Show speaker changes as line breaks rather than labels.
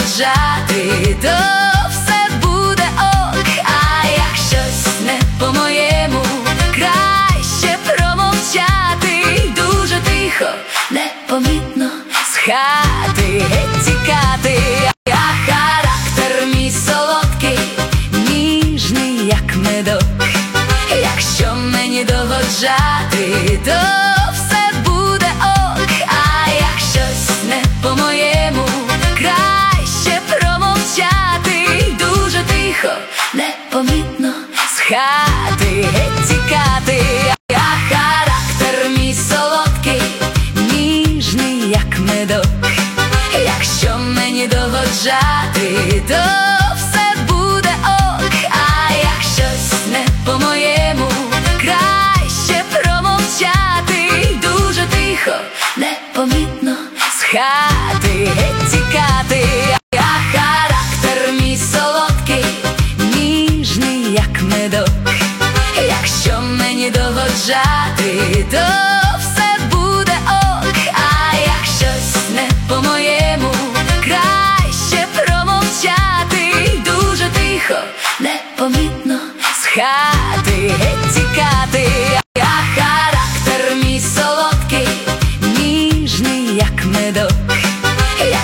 доводжати, то все буде ок. А як щось не по-моєму, краще промовчати, дуже тихо, непомітно з хати геть тікати. А характер мій солодкий, ніжний, як медок. Якщо мені доводжати, то все буде ок. А як щось не по-моєму, краще промовчати, дуже тихо, непомітно з хати геть тікати. А характер мій солодкий, ніжний, як медок. Якщо мені доводжати, то все буде ок. А як щось не по-моєму, краще промовчати, дуже тихо, непомітно з хати геть тікати. А характер мій солодкий, ніжний, як медок. Якщо мені доводжати, то все буде ок. А як щось не по-моєму, краще промовчати, дуже тихо, непомітно з хати геть тікати.